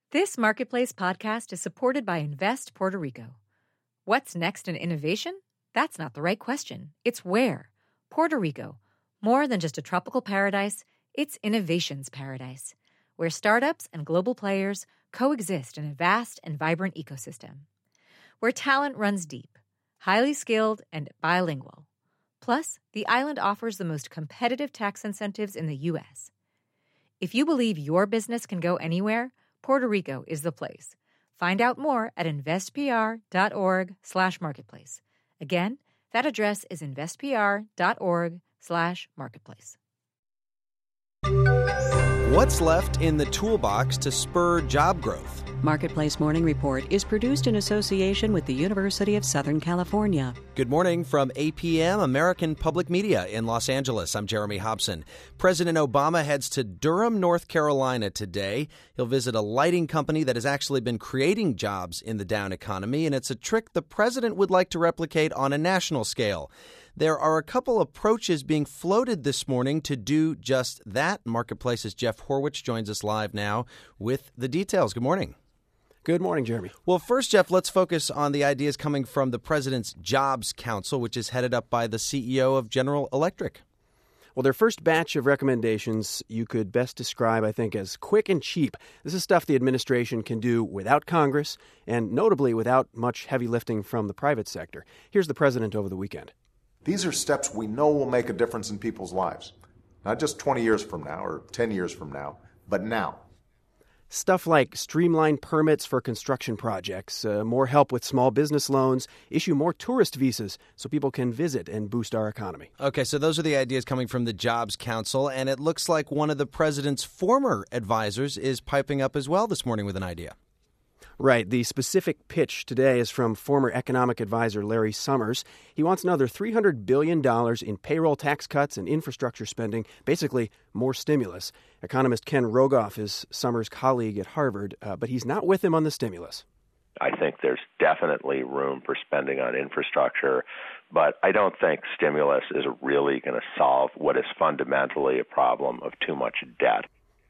This Marketplace podcast is supported by Invest Puerto Rico. What's next in innovation? That's not the right question. It's where. Puerto Rico. More than just a tropical paradise, it's innovation's paradise, where startups and global players coexist in a vast and vibrant ecosystem. Where talent runs deep, highly skilled, and bilingual. Plus, the island offers the most competitive tax incentives in the U.S. If you believe your business can go anywhere, Puerto Rico is the place. Find out more at investpr.org/marketplace. Again, that address is investpr.org/marketplace. What's left in the toolbox to spur job growth? Marketplace Morning Report is produced in association with the University of Southern California. Good morning from APM, American Public Media in Los Angeles. I'm Jeremy Hobson. President Obama heads to Durham, North Carolina today. He'll visit a lighting company that has actually been creating jobs in the down economy, and it's a trick the president would like to replicate on a national scale. There are a couple approaches being floated this morning to do just that. Marketplace's Jeff Horwich joins us live now with the details. Good morning. Good morning, Jeremy. Well, first, Jeff, let's focus on the ideas coming from the President's Jobs Council, which is headed up by the CEO of General Electric. Well, their first batch of recommendations you could best describe, I think, as quick and cheap. This is stuff the administration can do without Congress and notably without much heavy lifting from the private sector. Here's the president over the weekend. These are steps we know will make a difference in people's lives. Not just 20 years from now or 10 years from now, but now. Stuff like streamlined permits for construction projects, more help with small business loans, issue more tourist visas so people can visit and boost our economy. Okay, so those are the ideas coming from the Jobs Council, and it looks like one of the president's former advisors is piping up as well this morning with an idea. Right. The specific pitch today is from former economic advisor Larry Summers. He wants another $300 billion in payroll tax cuts and infrastructure spending, basically more stimulus. Economist Ken Rogoff is Summers' colleague at Harvard, but he's not with him on the stimulus. I think there's definitely room for spending on infrastructure, but I don't think stimulus is really going to solve what is fundamentally a problem of too much debt.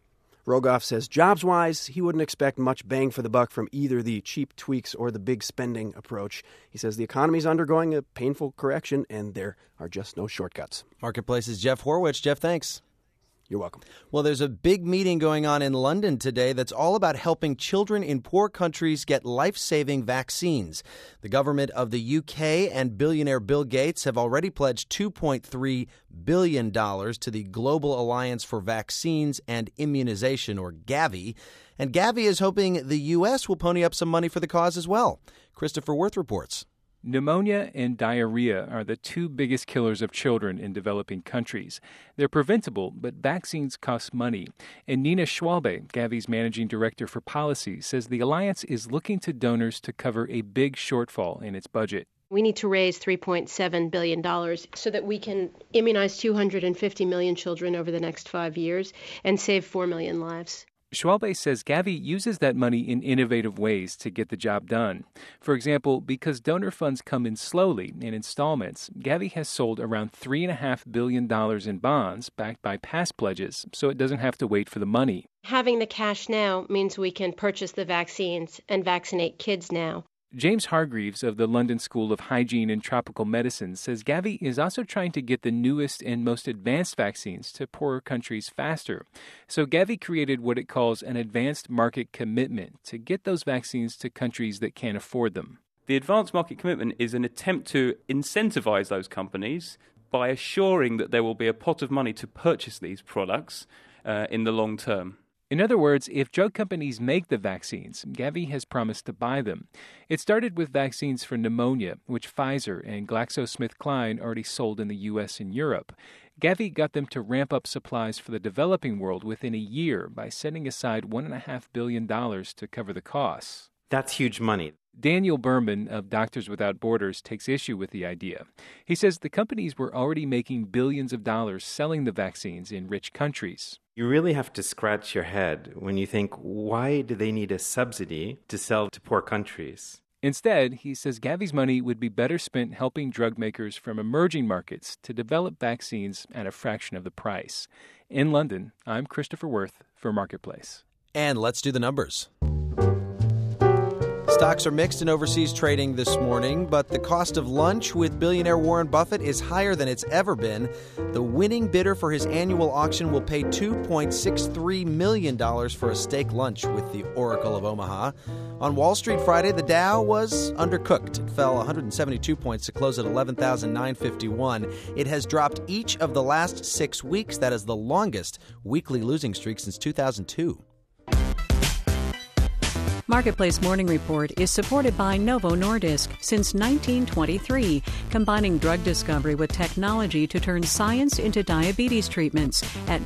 Rogoff says jobs-wise, he wouldn't expect much bang for the buck from either the cheap tweaks or the big spending approach. He says the economy's undergoing a painful correction, and there are just no shortcuts. Marketplace's Jeff Horwich. Jeff, thanks. You're welcome. Well, there's a big meeting going on in London today that's all about helping children in poor countries get life-saving vaccines. The government of the UK and billionaire Bill Gates have already pledged $2.3 billion to the Global Alliance for Vaccines and Immunization, or Gavi. And Gavi is hoping the U.S. will pony up some money for the cause as well. Christopher Worth reports. Pneumonia and diarrhea are the two biggest killers of children in developing countries. They're preventable, but vaccines cost money. And Nina Schwalbe, Gavi's managing director for policy, says the alliance is looking to donors to cover a big shortfall in its budget. We need to raise $3.7 billion so that we can immunize 250 million children over the next 5 years and save 4 million lives. Schwalbe says Gavi uses that money in innovative ways to get the job done. For example, because donor funds come in slowly, in installments, Gavi has sold around $3.5 billion in bonds backed by past pledges, so it doesn't have to wait for the money. Having the cash now means we can purchase the vaccines and vaccinate kids now. James Hargreaves of the London School of Hygiene and Tropical Medicine says Gavi is also trying to get the newest and most advanced vaccines to poorer countries faster. So Gavi created what it calls an advanced market commitment to get those vaccines to countries that can't afford them. The advanced market commitment is an attempt to incentivize those companies by assuring that there will be a pot of money to purchase these products in the long term. In other words, if drug companies make the vaccines, Gavi has promised to buy them. It started with vaccines for pneumonia, which Pfizer and GlaxoSmithKline already sold in the U.S. and Europe. Gavi got them to ramp up supplies for the developing world within a year by setting aside $1.5 billion to cover the costs. That's huge money. Daniel Berman of Doctors Without Borders takes issue with the idea. He says the companies were already making billions of dollars selling the vaccines in rich countries. You really have to scratch your head when you think, why do they need a subsidy to sell to poor countries? Instead, he says Gavi's money would be better spent helping drug makers from emerging markets to develop vaccines at a fraction of the price. In London, I'm Christopher Worth for Marketplace. And let's do the numbers. Stocks are mixed in overseas trading this morning, but the cost of lunch with billionaire Warren Buffett is higher than it's ever been. The winning bidder for his annual auction will pay $2.63 million for a steak lunch with the Oracle of Omaha. On Wall Street Friday, the Dow was undercooked. It fell 172 points to close at 11,951. It has dropped each of the last 6 weeks. That is the longest weekly losing streak since 2002. Marketplace Morning Report is supported by Novo Nordisk since 1923, combining drug discovery with technology to turn science into diabetes treatments at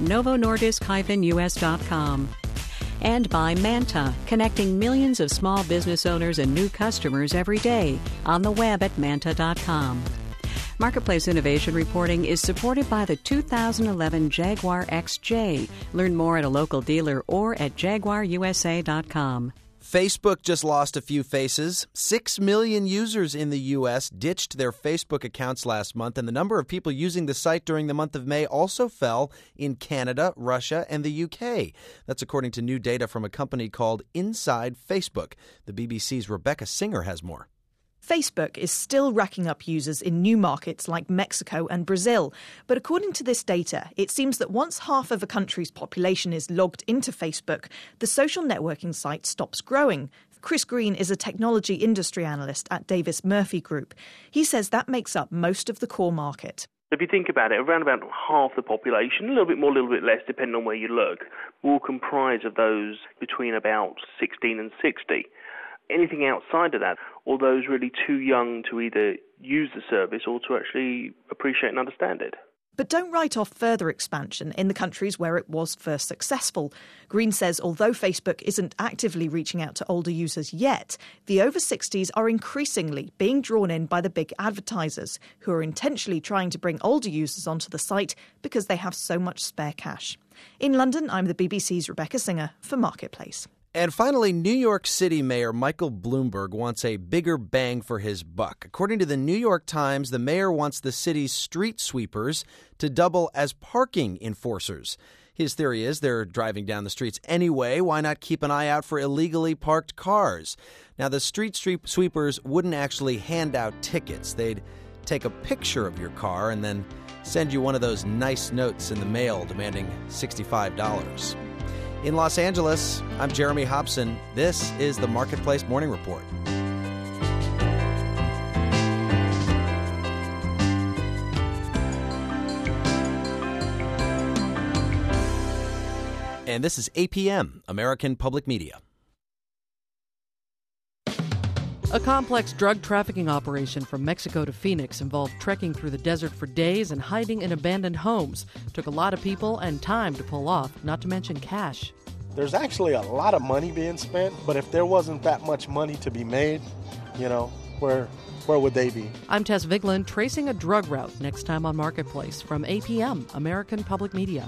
novonordisk-us.com. And by Manta, connecting millions of small business owners and new customers every day on the web at manta.com. Marketplace Innovation Reporting is supported by the 2011 Jaguar XJ. Learn more at a local dealer or at jaguarusa.com. Facebook just lost a few faces. 6 million users in the U.S. ditched their Facebook accounts last month, and the number of people using the site during the month of May also fell in Canada, Russia, and the U.K. That's according to new data from a company called Inside Facebook. The BBC's Rebecca Singer has more. Facebook is still racking up users in new markets like Mexico and Brazil. But according to this data, it seems that once half of a country's population is logged into Facebook, the social networking site stops growing. Chris Green is a technology industry analyst at Davis Murphy Group. He says that makes up most of the core market. If you think about it, around about half the population, a little bit more, a little bit less, depending on where you look, will comprise of those between about 16 and 60. Anything outside of that, or those really too young to either use the service or to actually appreciate and understand it. But don't write off further expansion in the countries where it was first successful. Green says although Facebook isn't actively reaching out to older users yet, the over 60s are increasingly being drawn in by the big advertisers who are intentionally trying to bring older users onto the site because they have so much spare cash. In London, I'm the BBC's Rebecca Singer for Marketplace. And finally, New York City Mayor Michael Bloomberg wants a bigger bang for his buck. According to the New York Times, the mayor wants the city's street sweepers to double as parking enforcers. His theory is they're driving down the streets anyway. Why not keep an eye out for illegally parked cars? Now, the street sweepers wouldn't actually hand out tickets. They'd take a picture of your car and then send you one of those nice notes in the mail demanding $65. In Los Angeles, I'm Jeremy Hobson. This is the Marketplace Morning Report. And this is APM, American Public Media. A complex drug trafficking operation from Mexico to Phoenix involved trekking through the desert for days and hiding in abandoned homes. Took a lot of people and time to pull off, not to mention cash. There's actually a lot of money being spent, but if there wasn't that much money to be made, where would they be? I'm Tess Vigeland, tracing a drug route next time on Marketplace from APM, American Public Media.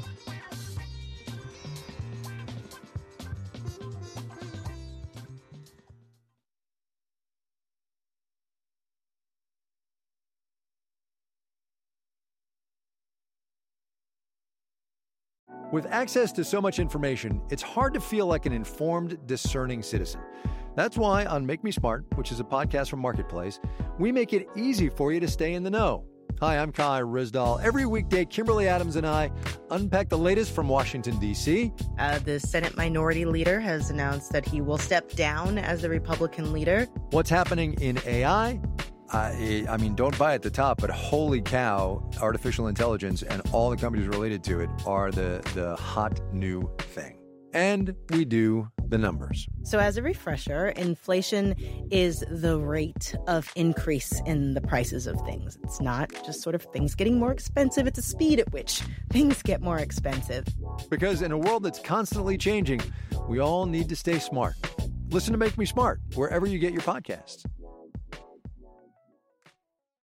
With access to so much information, it's hard to feel like an informed, discerning citizen. That's why on Make Me Smart, which is a podcast from Marketplace, we make it easy for you to stay in the know. Hi, I'm Kai Rizdal. Every weekday, Kimberly Adams and I unpack the latest from Washington, D.C. The Senate Minority Leader has announced that he will step down as the Republican leader. What's happening in AI? I mean, don't buy at the top, but holy cow, artificial intelligence and all the companies related to it are the hot new thing. And we do the numbers. So as a refresher, inflation is the rate of increase in the prices of things. It's not just sort of things getting more expensive. It's the speed at which things get more expensive. Because in a world that's constantly changing, we all need to stay smart. Listen to Make Me Smart wherever you get your podcasts.